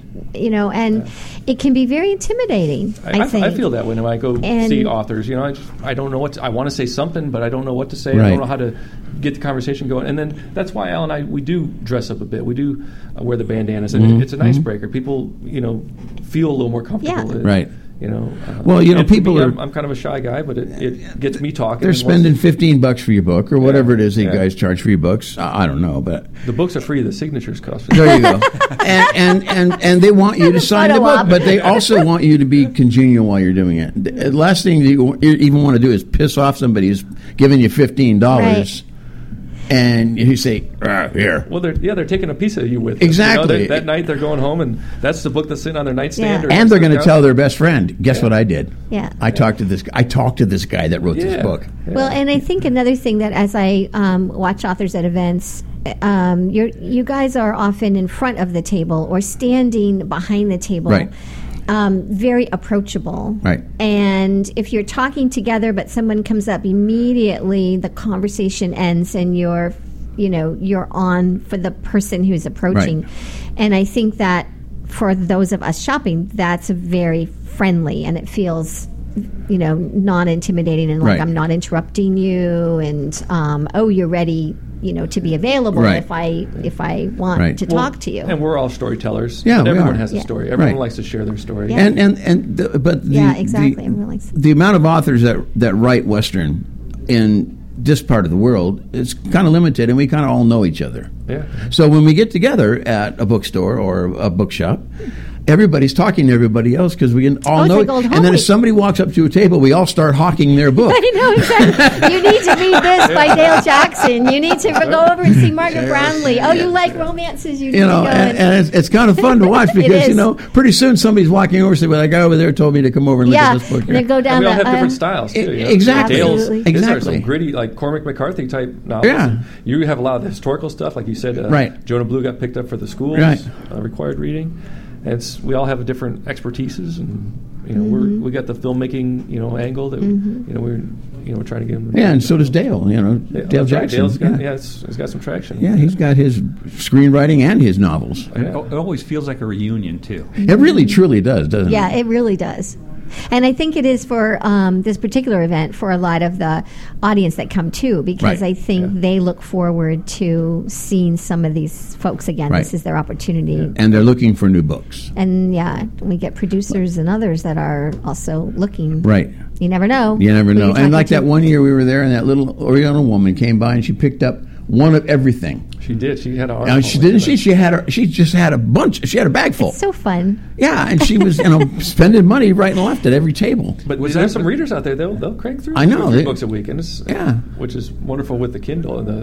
it can be very intimidating. I think. I feel that when I go see authors. I don't know what I want to say something, but I don't know what to say. Right. I don't know how to get the conversation going. And then that's why Al and I, we do dress up a bit. We do wear the bandanas, and it's an icebreaker. People, feel a little more comfortable. Yeah. Right. Well, people me, are. I'm kind of a shy guy, but it gets me talking. They're spending $15 for your book, or whatever it is that you guys charge for your books. I don't know, but the books are free. The signatures cost. There you go. and they want you to sign the book, but they also want you to be congenial while you're doing it. The last thing you even want to do is piss off somebody who's giving you $15. Right. And you say, here. Well, they're taking a piece of you with them. Exactly. That night they're going home, and that's the book that's sitting on their nightstand. And they're going to tell their best friend, guess what I did? Yeah. I talked to this guy that wrote this book. Yeah. Well, and I think another thing that as I watch authors at events, you guys are often in front of the table or standing behind the table. Right. Very approachable. Right. And if you're talking together but someone comes up, immediately the conversation ends and you're on for the person who's approaching. Right. And I think that for those of us shopping, that's very friendly and it feels non-intimidating and like I'm not interrupting you and you're ready to be available if I want to talk to you. And we're all storytellers. Yeah, everyone has a story. Everyone likes to share their story. Yeah. Exactly. Everyone likes the amount of authors that write Western in this part of the world is kind of limited, and we kind of all know each other. Yeah. So when we get together at a bookstore or a bookshop, everybody's talking to everybody else because we all know it. And then if somebody walks up to a table, we all start hawking their book. I know, exactly. You need to read this by Dale Jackson. You need to go over and see Margaret Brownlee. Oh, you like romances? You need to go and it's kind of fun to watch because, pretty soon somebody's walking over and say, well, that guy over there told me to come over and look at this book. And then go down and we all have different styles, too. Exactly. These are some gritty, like Cormac McCarthy type novels. Yeah. You have a lot of the historical stuff, like you said. Jonah Blue got picked up for the schools, required reading. We all have different expertises, and we got the filmmaking angle that we're trying to get him. Yeah, and so does Dale. Dale Jackson. Dale's got he's got some traction. Yeah, he's got his screenwriting and his novels. It always feels like a reunion too. It really truly does, doesn't it? Yeah, it really does. And I think it is for this particular event for a lot of the audience that come too, because I think they look forward to seeing some of these folks again. Right. This is their opportunity. Yeah. And they're looking for new books. And we get producers and others that are also looking. Right. You never know. You never know. And like that one year we were there and that little Oriental woman came by and she picked up one of everything. She did. She had a she didn't. She just had a bunch. She had a bag full. It's so fun. Yeah, and she was spending money right and left at every table. But there's some readers out there. They'll crank through. I know 3 books a week, and which is wonderful with the Kindle and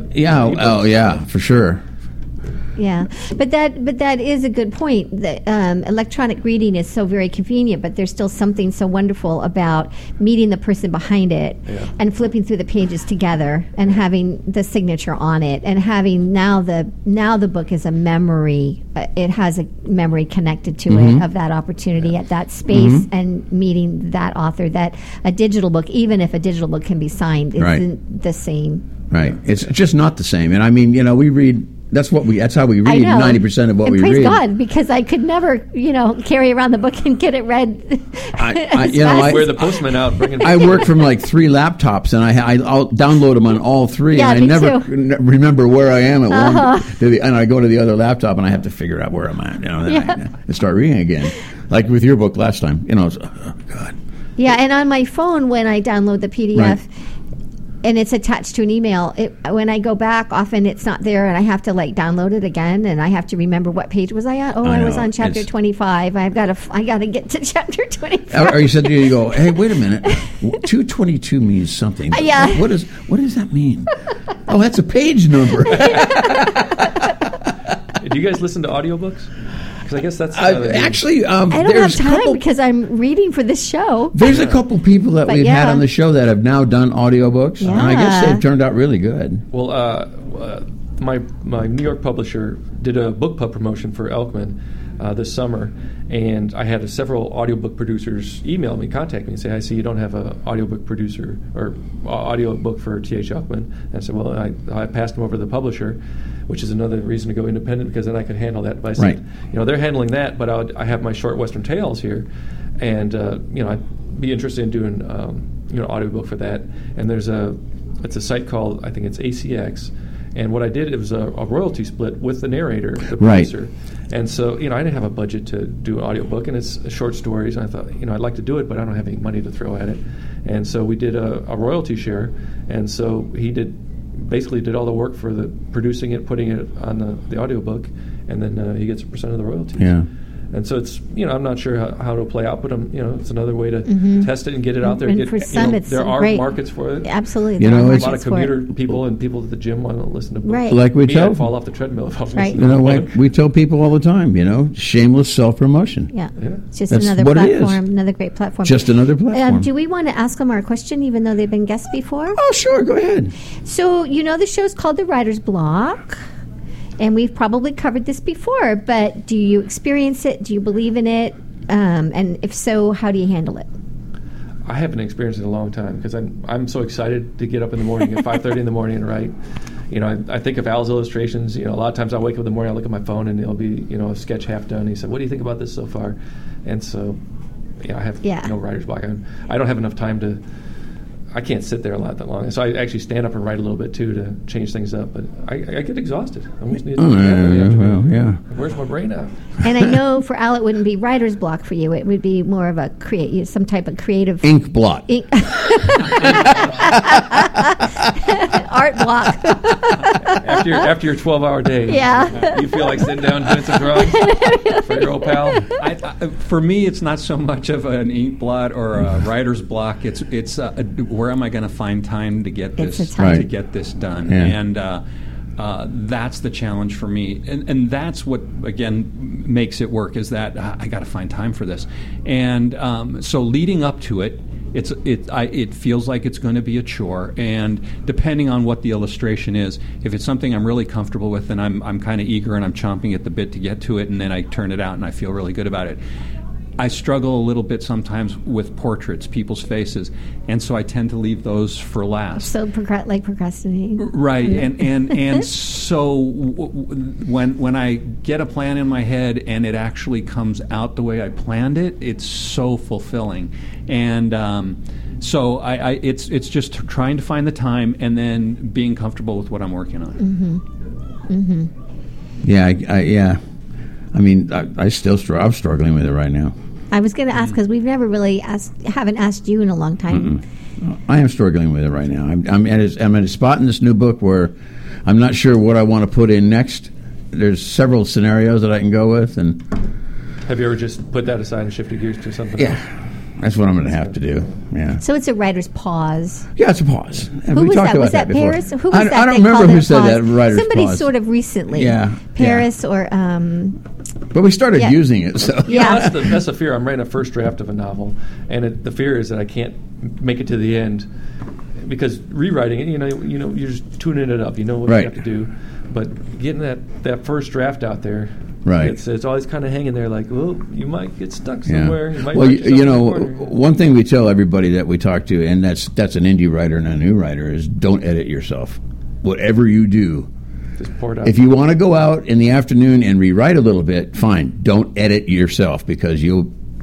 the for sure. Yeah, but that is a good point. That electronic reading is so very convenient, but there's still something so wonderful about meeting the person behind it and flipping through the pages together and having the signature on it and having now the book is a memory. It has a memory connected to it of that opportunity at that space and meeting that author. That a digital book, even if a digital book can be signed, isn't the same. Right, it's just not the same. And I mean, we read. That's how we read 90% of what we read. Praise God, because I could never, carry around the book and get it read. I wear the postman out. I work from like 3 laptops, and I'll download them on all 3. Yeah, and I never remember where I am at one. And I go to the other laptop, and I have to figure out where I'm at. Then I start reading again, like with your book last time. It's, oh God. Yeah, and on my phone when I download the PDF. and it's attached to an email. When I go back, often it's not there, and I have to download it again, and I have to remember what page was I at. I was on chapter 25. I got to get to chapter 25. Or you said you go, hey, wait a minute, 222 means something. Yeah. What does that mean? Oh, that's a page number. Do you guys listen to audiobooks? Because I guess that's actually. I don't have time because I'm reading for this show. There's a couple people that we've had on the show that have now done audiobooks, and I guess they've turned out really good. Well, my New York publisher did a book pub promotion for Elkman this summer, and I had several audiobook producers email me, contact me, and say, I see you don't have an audiobook producer or audiobook for T.H. Elkman. And I said, well, I passed them over to the publisher, which is another reason to go independent, because then I could handle that. But I said, they're handling that, but I have my short Western tales here, and I'd be interested in doing audiobook for that. And it's a site called, I think it's ACX. And what I did, it was a royalty split with the narrator, the producer. And so, I didn't have a budget to do an audiobook, and it's short stories. And I thought, I'd like to do it, but I don't have any money to throw at it. And so we did a royalty share. And so he basically did all the work for the producing it, putting it on the audiobook, and then he gets a % of the royalties. Yeah. And so it's, I'm not sure how it'll play out, but it's another way to test it and get it out there. And for some, it's there are great markets for it. Absolutely. A lot of commuter people and people at the gym want to listen to books. Right. Like we tell, I'd fall off the treadmill if I was right. listening to we tell people all the time, shameless self-promotion. Yeah. It's just That's another platform, another great platform. Just another platform. Do we want to ask them our question, even though they've been guests before? Oh, sure. Go ahead. So, the show's called The Writer's Block. And we've probably covered this before, but do you experience it? Do you believe in it? And if so, how do you handle it? I haven't experienced it in a long time because I'm so excited to get up in the morning at 5:30 in the morning and write. I think of Al's illustrations. A lot of times I wake up in the morning, I look at my phone, and it'll be a sketch half done. He said, "What do you think about this so far?" And so, I have no writer's block. I don't have enough time to. I can't sit there a lot that long. So I actually stand up and write a little bit, too, to change things up. But I get exhausted. I almost need to Where's my brain at? And I know for Al, it wouldn't be writer's block for you. It would be more of some type of creative... Ink blot. Art block. After your 12-hour day, you feel like sitting down doing some drugs for your old pal? For me, it's not so much of an ink blot or a writer's block. It's where am I going to find time to get this done? Yeah. And that's the challenge for me, and that's what again makes it work. Is that I got to find time for this, and so leading up to it. It feels like it's going to be a chore, and depending on what the illustration is, if it's something I'm really comfortable with, then I'm kind of eager and I'm chomping at the bit to get to it, and then I turn it out and I feel really good about it. I struggle a little bit sometimes with portraits, people's faces, and so I tend to leave those for last. So procrastinating, right? And so when I get a plan in my head and it actually comes out the way I planned it, it's so fulfilling. And so it's just trying to find the time and then being comfortable with what I'm working on. Yeah. I mean, I'm struggling with it right now. I was going to ask because we've never really haven't asked you in a long time. I am struggling with it right now. I'm at a spot in this new book where I'm not sure what I want to put in next. There's several scenarios that I can go with, and have you ever just put that aside and shifted gears to something else? That's what I'm going to have to do. Yeah. So it's a writer's pause. Yeah, it's a pause. Who was that? Was that Paris? Who was that? I don't remember who said that. Writer's Somebody pause. Sort of recently. Yeah. Paris or. But we started using it, so that's the fear. I'm writing a first draft of a novel, and the fear is that I can't make it to the end because rewriting it. You're just tuning it up. You know what you have to do, but getting that first draft out there. Right. It's always kind of hanging there like, well, you might get stuck somewhere. Yeah. One thing we tell everybody that we talk to, and that's an indie writer and a new writer, is don't edit yourself. Whatever you do, just pour it out. If you want to go out in the afternoon and rewrite a little bit, fine. Don't edit yourself because you'll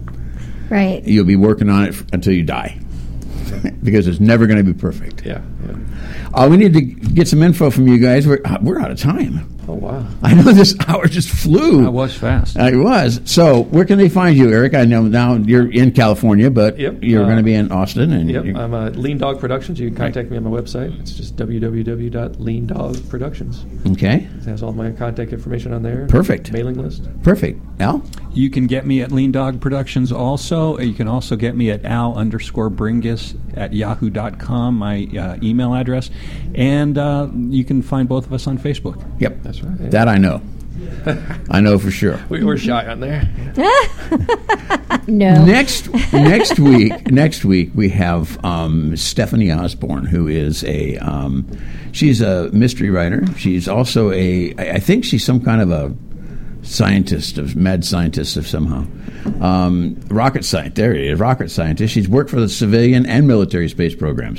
be working on it until you die because it's never going to be perfect. Yeah. We need to get some info from you guys. We're out of time. Oh, wow. I know this hour just flew. That was fast. It was. So where can they find you, Eric? I know now you're in California, but you're going to be in Austin. And I'm Lean Dog Productions. You can contact me on my website. It's just www.leandogproductions. Okay. It has all my contact information on there. Perfect. Mailing list. Perfect. Al? You can get me at Lean Dog Productions also. You can also get me at al_Bringus@yahoo.com, my email address. And you can find both of us on Facebook. Yep. That's right. Yeah. That I know. I know for sure. We're shy on there. No. Next week we have Stephanie Osborne, who is she's a mystery writer. She's also I think she's some kind of a mad scientist of somehow. Rocket scientist. There it is, rocket scientist. She's worked for the civilian and military space programs.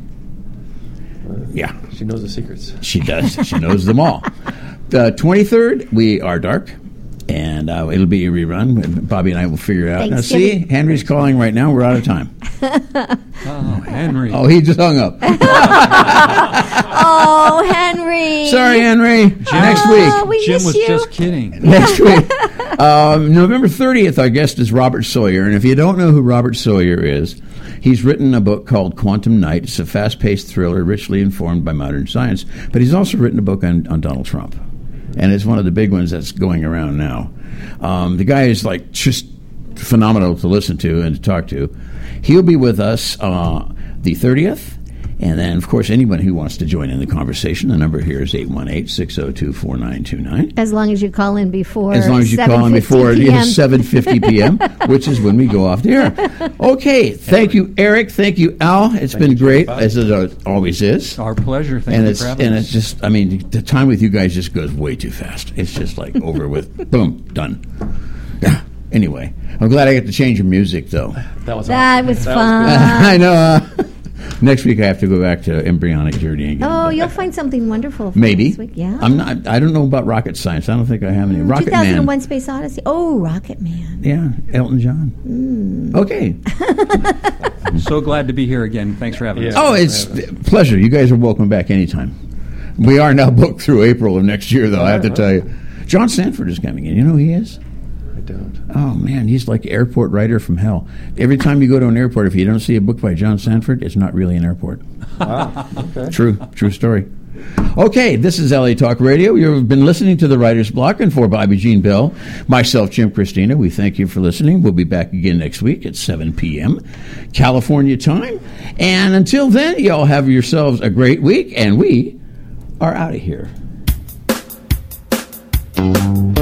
Yeah. She knows the secrets. She does. She knows them all. The 23rd, we are dark, and it'll be a rerun. Bobby and I will figure it out. Now, see, Henry's calling right now. We're out of time. Oh, Henry. Oh, he just hung up. Oh, Henry. Sorry, Henry. Next week. Jim was just kidding. Next week. November 30th, our guest is Robert Sawyer. And if you don't know who Robert Sawyer is, he's written a book called Quantum Night. It's a fast-paced thriller richly informed by modern science. But he's also written a book on Donald Trump. And it's one of the big ones that's going around now. The guy is like just phenomenal to listen to and to talk to. He'll be with us the 30th. And then, of course, anyone who wants to join in the conversation, the number here is 818-602-4929. As long as you call in before 7:50 p.m., which is when we go off the air. Okay. Thank you, Eric. Thank you, Al. It's been great, as it always is. Our pleasure. Thank you for having us. And it's just, I mean, the time with you guys just goes way too fast. It's just like over with. Boom. Done. Yeah. Anyway, I'm glad I got to change your music, though. That was fun. I know. Next week I have to go back to Embryonic Journey again. Oh, you'll find something wonderful for maybe. This week. Yeah. I don't know about rocket science. I don't think I have any. Rocket 2001 Man. Space Odyssey. Oh, Rocket Man. Yeah, Elton John. Okay. So glad to be here again. Thanks for having us. Oh, it's a pleasure. You guys are welcome back anytime. We are now booked through April of next year, though, I have to tell you. John Sanford is coming in. You know who he is? I don't. Oh, man, he's like airport writer from hell. Every time you go to an airport, if you don't see a book by John Sanford, it's not really an airport. Wow. Okay. True story. Okay, this is LA Talk Radio. You've been listening to The Writer's Block, and for Bobby Jean Bell, myself, Jim Christina, we thank you for listening. We'll be back again next week at 7 p.m. California time. And until then, you all have yourselves a great week, and we are out of here.